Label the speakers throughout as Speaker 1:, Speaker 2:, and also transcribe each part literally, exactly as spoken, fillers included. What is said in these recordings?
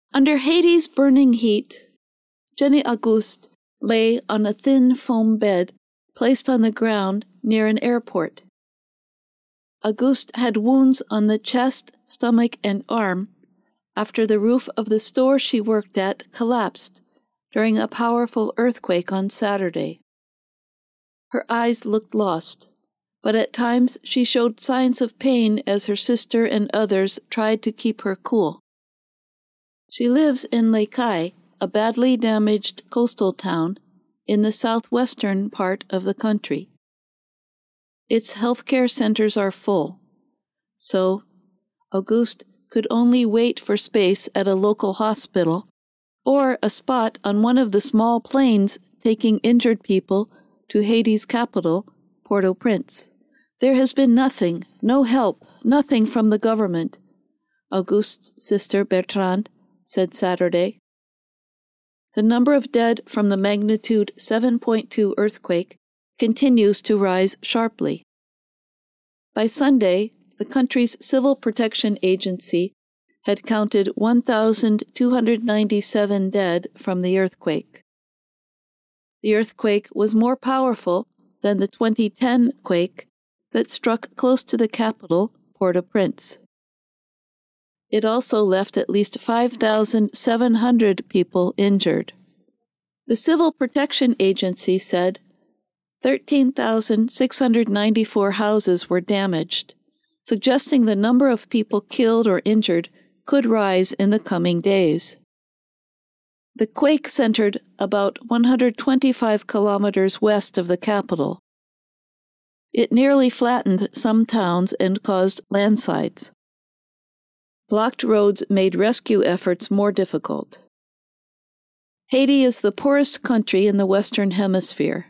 Speaker 1: Under Haiti's burning heat, Jenny Auguste lay on a thin foam bed placed on the ground near an airport. Auguste had wounds on the chest, stomach, and arm after the roof of the store she worked at collapsed during a powerful earthquake on Saturday. Her eyes looked lost, but at times she showed signs of pain as her sister and others tried to keep her cool. She lives in Les Cayes, a badly damaged coastal town in the southwestern part of the country. Its healthcare centers are full, so Auguste could only wait for space at a local hospital or a spot on one of the small planes taking injured people to Haiti's capital, Port-au-Prince. There has been nothing, no help, nothing from the government, Auguste's sister Bertrande said Saturday. The number of dead from the magnitude seven point two earthquake continues to rise sharply. By Sunday, the country's Civil Protection Agency had counted one thousand two hundred ninety-seven dead from the earthquake. The earthquake was more powerful than the twenty ten quake that struck close to the capital, Port-au-Prince. It also left at least five thousand seven hundred people injured. The Civil Protection Agency said thirteen thousand six hundred ninety-four houses were damaged, suggesting the number of people killed or injured could rise in the coming days. The quake centered about one hundred twenty-five kilometers west of the capital. It nearly flattened some towns and caused landslides. Blocked roads made rescue efforts more difficult. Haiti is the poorest country in the Western Hemisphere.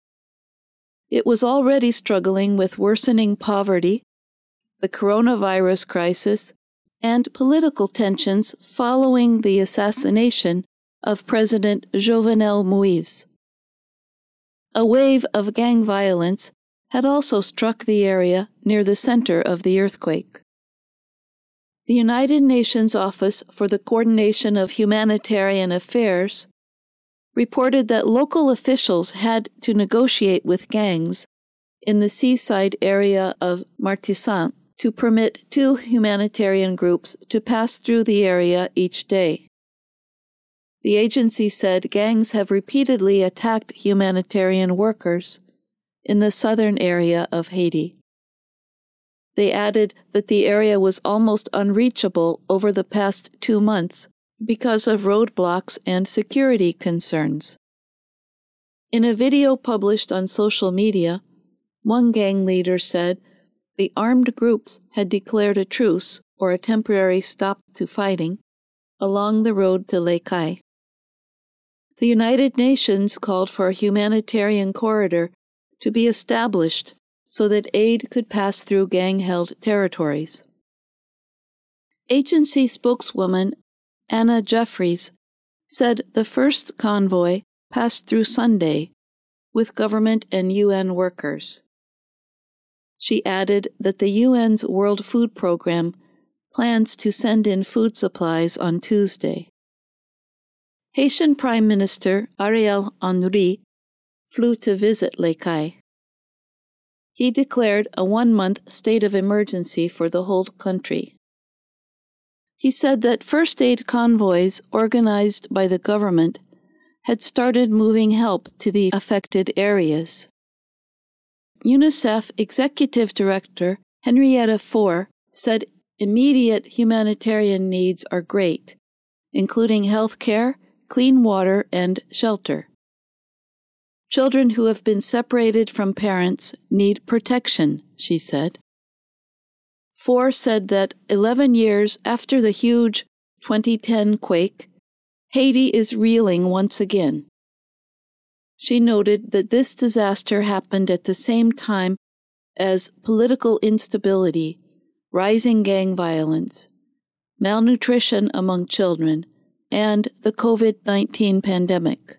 Speaker 1: It was already struggling with worsening poverty, the coronavirus crisis, and political tensions following the assassination of President Jovenel Moïse. A wave of gang violence had also struck the area near the center of the earthquake. The United Nations Office for the Coordination of Humanitarian Affairs reported that local officials had to negotiate with gangs in the seaside area of Martissant to permit two humanitarian groups to pass through the area each day. The agency said gangs have repeatedly attacked humanitarian workers in the southern area of Haiti. They added that the area was almost unreachable over the past two months because of roadblocks and security concerns. In a video published on social media, one gang leader said the armed groups had declared a truce or a temporary stop to fighting along the road to Les Cayes. The United Nations called for a humanitarian corridor to be established so that aid could pass through gang-held territories. Agency spokeswoman Anna Jeffries said the first convoy passed through Sunday with government and U N workers. She added that the U N's World Food Program plans to send in food supplies on Tuesday. Haitian Prime Minister Ariel Henry flew to visit Les Cayes. He declared a one-month state of emergency for the whole country. He said that first aid convoys organized by the government had started moving help to the affected areas. UNICEF Executive Director Henrietta Fore said immediate humanitarian needs are great, including health care, clean water, and shelter. Children who have been separated from parents need protection, she said. Fore said that eleven years after the huge twenty ten quake, Haiti is reeling once again. She noted that this disaster happened at the same time as political instability, rising gang violence, malnutrition among children, and the COVID nineteen pandemic.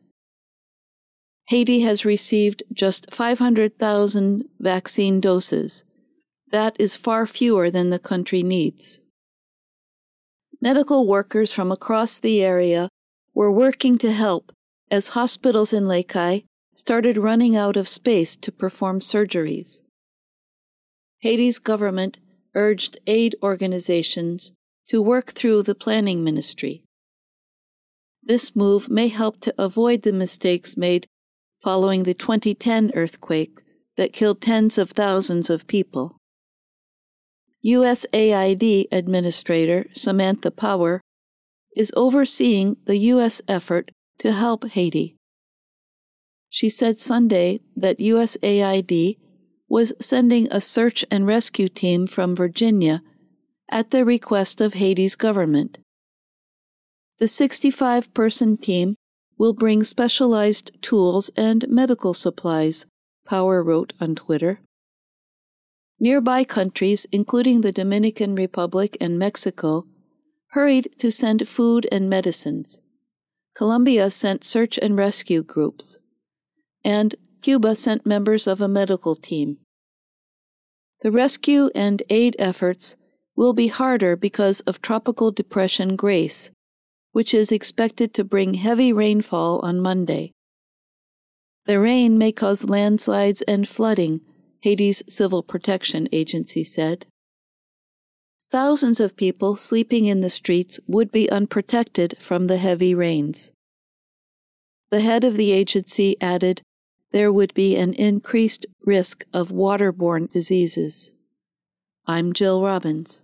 Speaker 1: Haiti has received just five hundred thousand vaccine doses. That is far fewer than the country needs. Medical workers from across the area were working to help as hospitals in Lekki started running out of space to perform surgeries. Haiti's government urged aid organizations to work through the planning ministry. This move may help to avoid the mistakes made following the twenty ten earthquake that killed tens of thousands of people. U S A I D Administrator Samantha Power is overseeing the U S effort to help Haiti. She said Sunday that U S A I D was sending a search and rescue team from Virginia at the request of Haiti's government. The sixty-five person team will bring specialized tools and medical supplies, Power wrote on Twitter. Nearby countries, including the Dominican Republic and Mexico, hurried to send food and medicines. Colombia sent search and rescue groups, and Cuba sent members of a medical team. The rescue and aid efforts will be harder because of Tropical Depression Grace, which is expected to bring heavy rainfall on Monday. The rain may cause landslides and flooding, Haiti's Civil Protection Agency said. Thousands of people sleeping in the streets would be unprotected from the heavy rains. The head of the agency added there would be an increased risk of waterborne diseases. I'm Jill Robbins.